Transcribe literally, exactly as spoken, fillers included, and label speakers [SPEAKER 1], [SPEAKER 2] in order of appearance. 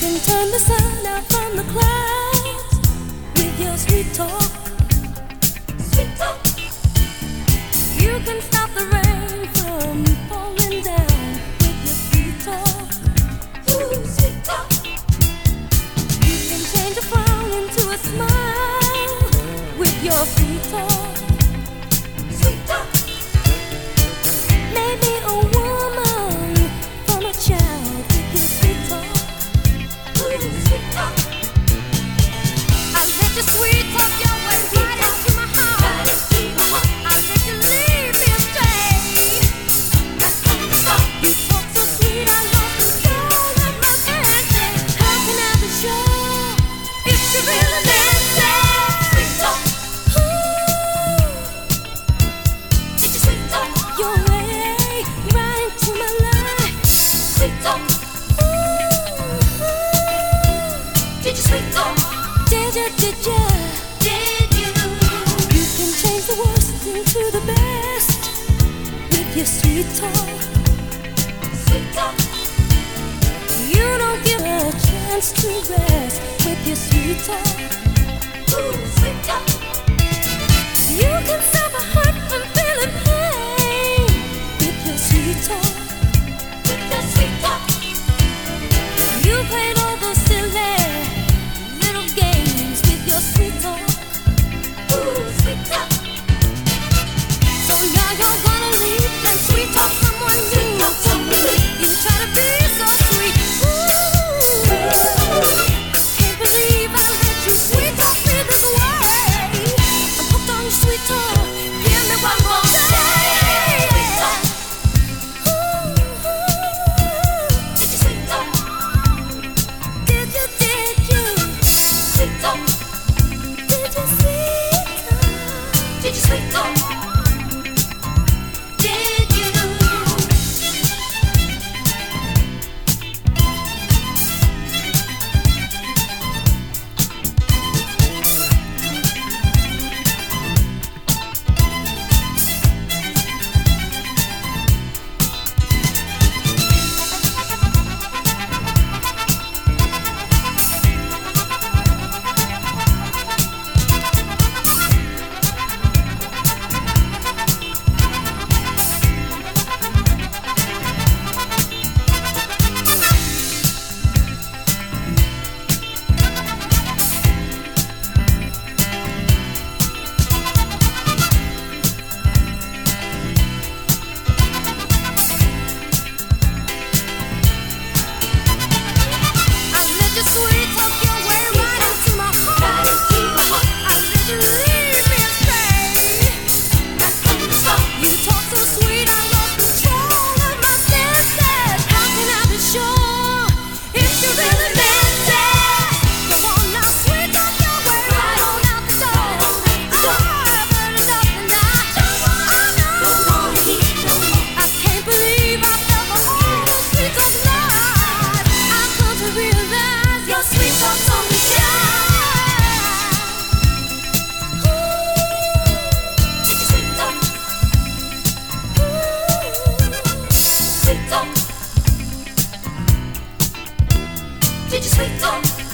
[SPEAKER 1] can turn the sun out from the clouds with your sweet talk. Sweet talk. You can stop the rain from falling down with your sweet talk. Ooh, sweet talk. You can change a frown into a smile with your sweet talk. Sweet talk. Maybe a woman from a child with your sweet talk. Ooh, sweet talk. I let your sweet talk your way right into my heart. I let you lead me astray. You talk so sweet, I lost control of my senses. How can I be sure if you really meant it? Sweet talk. Ooh, did you sweet talk your way right into my life? Sweet talk. Ooh, did you sweet talk? Did you, did you, did you? You can change the worst into the best with your sweet talk. Sweet talk. You don't give a chance to rest with your sweet talk. Ooh, sweet talk. You can stop a heart from feeling pain with your sweet talk. With your sweet talk. You played all those silly little games with your sweet talk. Ooh, sweet talk. So now you're gonna leave and sweet talk someone new. You try to be so sweet. Ooh, can't believe I let you sweet talk me this way. I'm hooked on your sweet talk. Give me one more day. Ooh, did you sweet talk? Did you, did you? Sweet talk. Did you sweet talk? Did you sweet talk? Did you? Did you sweet talk?